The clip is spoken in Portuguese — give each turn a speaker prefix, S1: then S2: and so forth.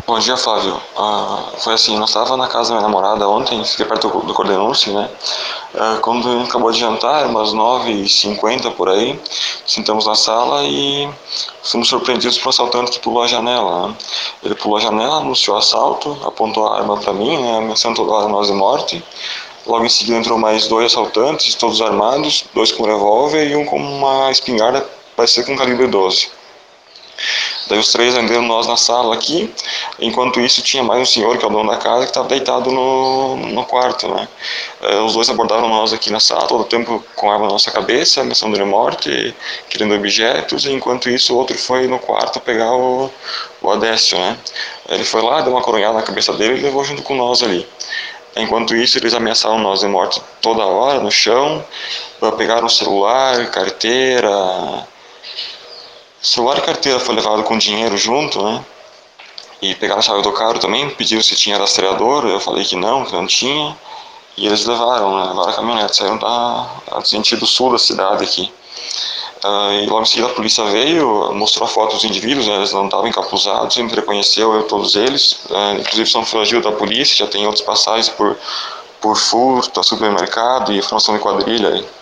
S1: Bom dia, Flávio. Foi assim, nós estávamos na casa da minha namorada ontem, fiquei perto do Cordenúncio, né? Quando a gente acabou de jantar, umas 9h50 por aí, sentamos na sala e fomos surpreendidos por um assaltante que pulou a janela, né? Ele pulou a janela, anunciou assalto, apontou a arma para mim, né? Ameaçando toda nós de morte. Logo em seguida entrou mais dois assaltantes, todos armados, dois com revólver e um com uma espingarda parecia com calibre 12. Daí os três renderam nós na sala aqui, enquanto isso tinha mais um senhor, que é o dono da casa, que estava deitado no quarto, né? Os dois abordaram nós aqui na sala, todo o tempo com a arma na nossa cabeça, ameaçando de morte, querendo objetos, e enquanto isso o outro foi no quarto pegar o Adécio, né? Ele foi lá, deu uma coronhada na cabeça dele e levou junto com nós ali. Enquanto isso, eles ameaçaram nós de morte toda hora, no chão, pegaram celular, carteira. Celular e carteira foi levado com dinheiro junto, né? E pegaram a chave do carro também, pediram se tinha rastreador, eu falei que não tinha. E eles levaram, né? Levaram a caminhonete, saíram do sentido sul da cidade aqui. E logo em seguida a polícia veio, mostrou a foto dos indivíduos, né? Eles não estavam encapuzados, sempre reconheceu todos eles, inclusive são foragidos da polícia, já tem outras passagens por furto, supermercado e formação de quadrilha aí.